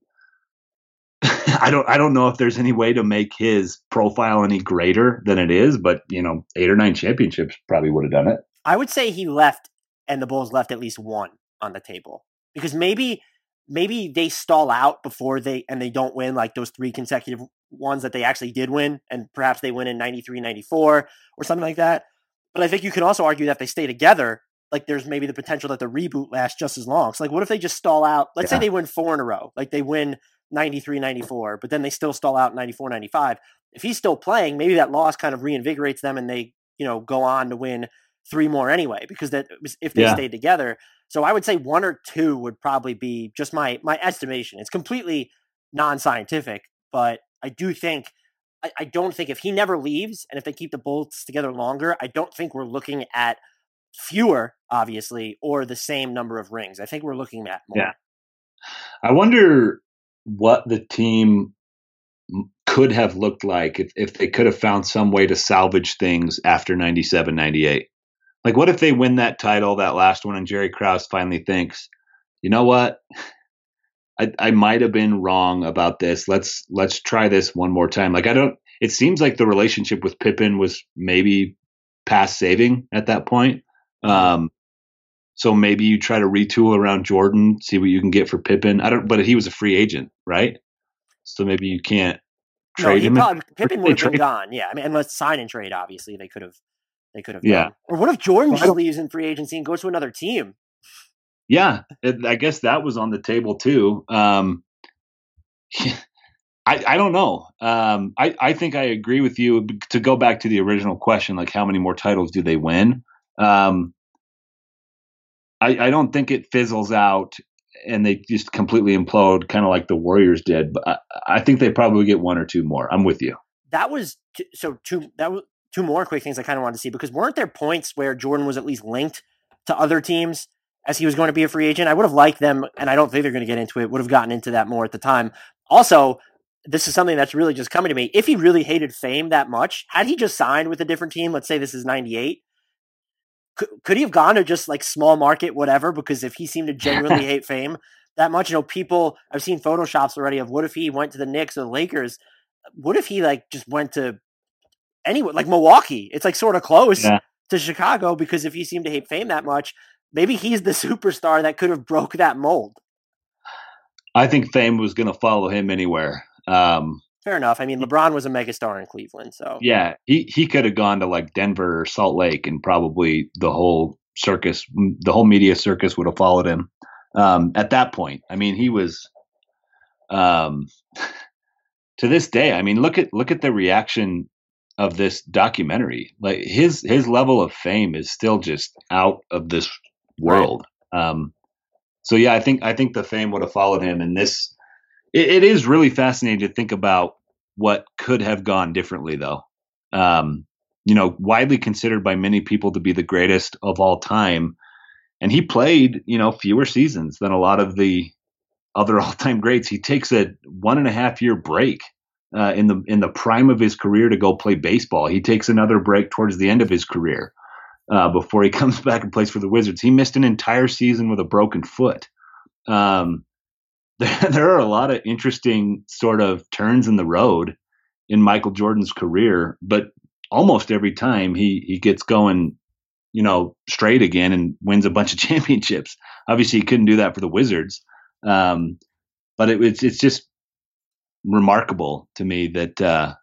Speaker 5: I don't, I don't know if there's any way to make his profile any greater than it is, but you know, eight or nine championships probably would have done it.
Speaker 4: I would say he left and the Bulls left at least one on the table, because maybe, maybe they stall out before they, and they don't win like those three consecutive ones that they actually did win. And perhaps they win in ninety-three, ninety-four or something like that. But I think you can also argue that if they stay together, like there's maybe the potential that the reboot lasts just as long. So like, what if they just stall out? Let's yeah. say they win four in a row, like they win ninety-three, ninety-four, but then they still stall out ninety-four, ninety-five. If he's still playing, maybe that loss kind of reinvigorates them and they, you know, go on to win three more anyway, because that if they yeah. stayed together. So I would say one or two would probably be just my, my estimation. It's completely non-scientific, but I do think, I, I don't think if he never leaves and if they keep the Bulls together longer, I don't think we're looking at fewer, obviously, or the same number of rings. I think we're looking at more.
Speaker 5: Yeah. I wonder what the team could have looked like if, if they could have found some way to salvage things after ninety-seven, ninety-eight. Like, what if they win that title, that last one, and Jerry Krause finally thinks, you know what? I, I might have been wrong about this. Let's let's try this one more time. Like, I don't, it seems like the relationship with Pippen was maybe past saving at that point. Um, so maybe you try to retool around Jordan, see what you can get for Pippen. I don't, but he was a free agent, right? So maybe you can't trade no, him.
Speaker 4: Probably, Pippen would have been gone. Yeah, I mean, unless sign and trade, obviously they could have. They could have.
Speaker 5: Yeah.
Speaker 4: Done. Or what if Jordan just leaves in free agency and goes to another team?
Speaker 5: Yeah, it, I guess that was on the table too. Um, I I don't know. Um, I I think I agree with you. To go back to the original question, like how many more titles do they win? Um, I I don't think it fizzles out and they just completely implode, kind of like the Warriors did. But I, I think they probably get one or two more. I'm with you.
Speaker 4: That was t- so two. That was two more quick things I kind of wanted to see, because weren't there points where Jordan was at least linked to other teams as he was going to be a free agent? I would have liked them, and I don't think they're going to get into it, would have gotten into that more at the time. Also, this is something that's really just coming to me. If he really hated fame that much, had he just signed with a different team, let's say this is ninety-eight, could, could he have gone to just like small market, whatever? Because if he seemed to genuinely hate fame that much, you know, people, I've seen photoshops already of what if he went to the Knicks or the Lakers? What if he like just went to anywhere, like Milwaukee? It's like sort of close yeah. to Chicago, because if he seemed to hate fame that much, maybe he's the superstar that could have broke that mold.
Speaker 5: I think fame was going to follow him anywhere. Um,
Speaker 4: Fair enough. I mean, LeBron was a megastar in Cleveland, so
Speaker 5: yeah, he he could have gone to like Denver or Salt Lake, and probably the whole circus, the whole media circus would have followed him. Um, at that point, I mean, he was. Um, to this day, I mean, look at look at the reaction of this documentary. Like his his level of fame is still just out of this world. Right. Um, so yeah, I think I think the fame would have followed him, and this. It, it is really fascinating to think about what could have gone differently, though. Um, you know, widely considered by many people to be the greatest of all time, and he played, you know, fewer seasons than a lot of the other all-time greats. He takes a one and a half year break uh, in the in the prime of his career to go play baseball. He takes another break towards the end of his career uh, before he comes back and plays for the Wizards. He missed an entire season with a broken foot. Um, there, there are a lot of interesting sort of turns in the road in Michael Jordan's career, but almost every time he he gets going, you know, straight again and wins a bunch of championships. Obviously, he couldn't do that for the Wizards. Um, but it, it's it's just remarkable to me that uh,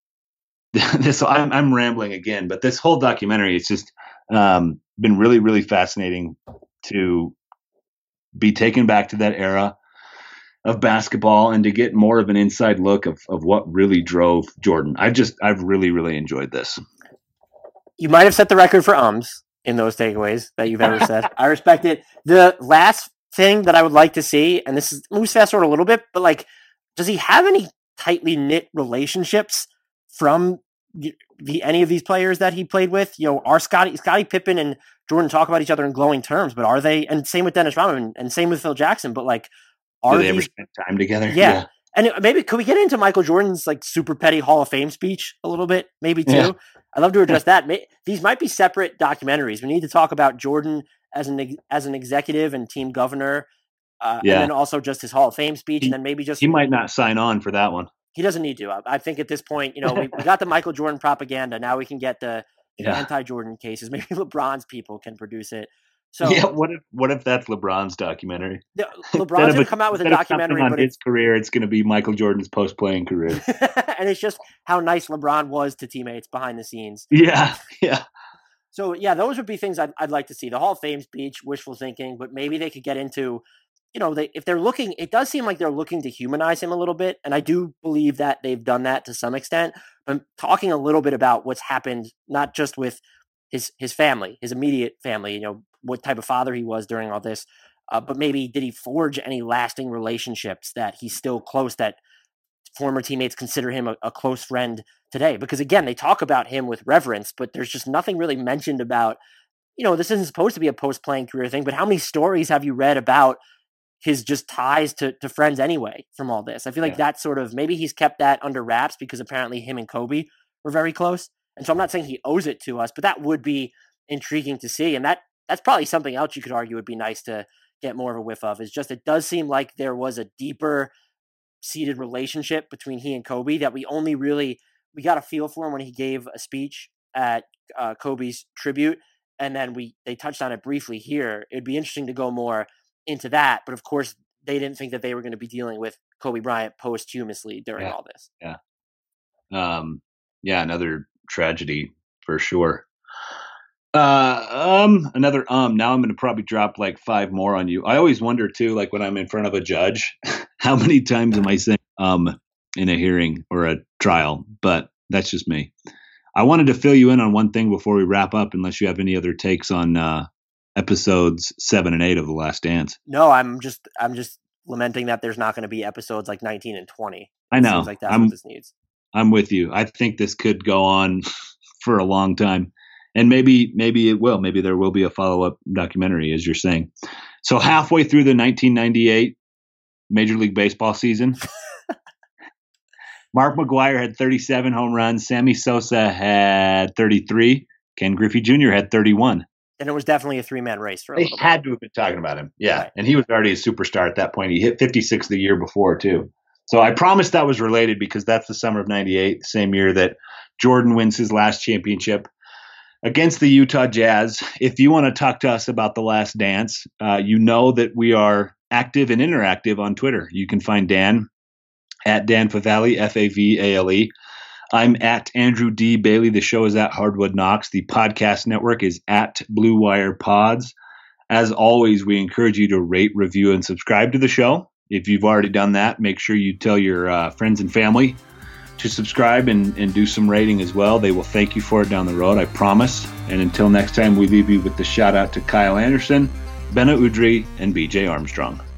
Speaker 5: this. I'm, I'm rambling again, but this whole documentary, it's just um, been really, really fascinating to be taken back to that era of basketball and to get more of an inside look of of what really drove Jordan. I've just I've really, really enjoyed this.
Speaker 4: You might have set the record for ums in those takeaways that you've ever said. I respect it. The last thing that I would like to see, and this is moves fast forward a little bit, but like, does he have any tightly knit relationships from the, the any of these players that he played with? You know, are Scottie Scottie Pippen and Jordan talk about each other in glowing terms, but are they? And same with Dennis Rodman, and same with Phil Jackson. But like, are
Speaker 5: Do they
Speaker 4: these,
Speaker 5: ever spend time together?
Speaker 4: Yeah.
Speaker 5: yeah.
Speaker 4: And maybe could we get into Michael Jordan's like super petty Hall of Fame speech a little bit? Maybe too. Yeah. I'd love to address that. These might be separate documentaries. We need to talk about Jordan as an as an executive and team governor. Uh, yeah. And then also just his Hall of Fame speech,
Speaker 5: he,
Speaker 4: and then maybe just
Speaker 5: he might not sign on for that one.
Speaker 4: He doesn't need to. I, I think at this point, you know, we, we got the Michael Jordan propaganda. Now we can get the, the yeah. anti-Jordan cases. Maybe LeBron's people can produce it. So
Speaker 5: yeah, what if what if that's LeBron's documentary?
Speaker 4: The, LeBron's going to come out with a documentary
Speaker 5: on
Speaker 4: but
Speaker 5: his career. It's going to be Michael Jordan's post-playing career,
Speaker 4: and it's just how nice LeBron was to teammates behind the scenes.
Speaker 5: Yeah, yeah.
Speaker 4: So yeah, those would be things I'd, I'd like to see. The Hall of Fame speech, wishful thinking, but maybe they could get into, you know, they if they're looking, it does seem like they're looking to humanize him a little bit, and I do believe that they've done that to some extent. But talking a little bit about what's happened, not just with his his family, his immediate family, you know, what type of father he was during all this, uh, but maybe did he forge any lasting relationships that he's still close, that former teammates consider him a, a close friend today? Because again, they talk about him with reverence, but there's just nothing really mentioned about, you know, this isn't supposed to be a post-playing career thing, but how many stories have you read about his just ties to, to friends anyway from all this? I feel like yeah. that's sort of, maybe he's kept that under wraps because apparently him and Kobe were very close. And so I'm not saying he owes it to us, but that would be intriguing to see. And that that's probably something else you could argue would be nice to get more of a whiff of, is just, it does seem like there was a deeper seated relationship between he and Kobe that we only really, we got a feel for him when he gave a speech at uh, Kobe's tribute. And then we, they touched on it briefly here. It'd be interesting to go more into that. But of course they didn't think that they were going to be dealing with Kobe Bryant posthumously during
Speaker 5: yeah.
Speaker 4: all this.
Speaker 5: Yeah. Um, yeah. Another tragedy for sure. Uh, um, another, um, now I'm going to probably drop like five more on you. I always wonder too, like when I'm in front of a judge, how many times am I saying, um, in a hearing or a trial, but that's just me. I wanted to fill you in on one thing before we wrap up, unless you have any other takes on, uh, episodes seven and eight of The Last Dance.
Speaker 4: No, I'm just, I'm just lamenting that there's not going to be episodes like nineteen and twenty.
Speaker 5: I know.
Speaker 4: It seems like that's
Speaker 5: I'm,
Speaker 4: what this needs.
Speaker 5: I'm with you. I think this could go on for a long time. And maybe, maybe it will. Maybe there will be a follow-up documentary, as you're saying. So halfway through the nineteen ninety-eight Major League Baseball season, Mark McGwire had thirty-seven home runs. Sammy Sosa had thirty-three. Ken Griffey Junior had thirty-one.
Speaker 4: And it was definitely a three-man race for a
Speaker 5: They
Speaker 4: little bit.
Speaker 5: had to have been talking about him. Yeah.
Speaker 4: Right.
Speaker 5: And he was already a superstar at that point. He hit fifty-six the year before, too. So I promised that was related because that's the summer of ninety-eight, the same year that Jordan wins his last championship against the Utah Jazz. If you want to talk to us about The Last Dance, uh, you know that we are active and interactive on Twitter. You can find Dan at Dan Favale, F A V A L E. I'm at Andrew D. Bailey. The show is at Hardwood Knocks. The podcast network is at Blue Wire Pods. As always, we encourage you to rate, review, and subscribe to the show. If you've already done that, make sure you tell your uh, friends and family to subscribe and, and do some rating as well. They will thank you for it down the road, I promise. And until next time, we leave you with the shout out to Kyle Anderson, Benna Udry, and B J Armstrong.